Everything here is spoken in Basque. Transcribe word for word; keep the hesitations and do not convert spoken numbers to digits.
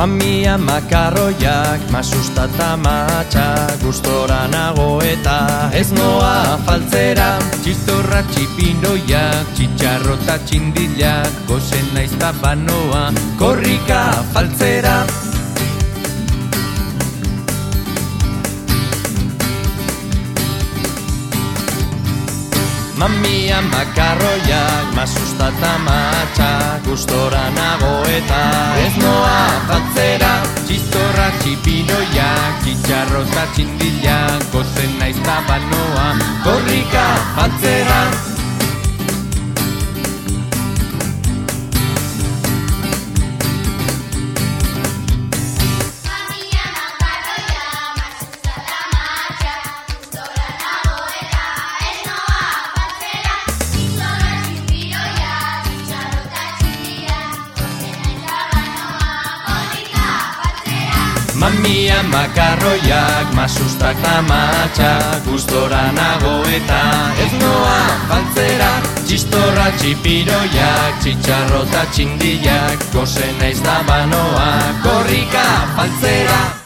Mamia makarroiak, masusta eta matxa, gustora nago eta ez noa faltzera. Txistorra txipinoiak, txitxarro eta txindilak, gozen naiz ta banoa, korrika faltzera. Mamia makarroiak, masusta eta matxa, gustora nago eta ez noa faltzera. Txistorra txipinoiak, txitxarro eta txindilak, gozen naiz ta banoa, korrika faltzera. Mamia makarroiak, masustak eta matxa, gustora nago eta ez noa faltzera. Txistorra txipiroiak, txitxarro eta txindilak, gozen naiz da banoa, korrika faltzera.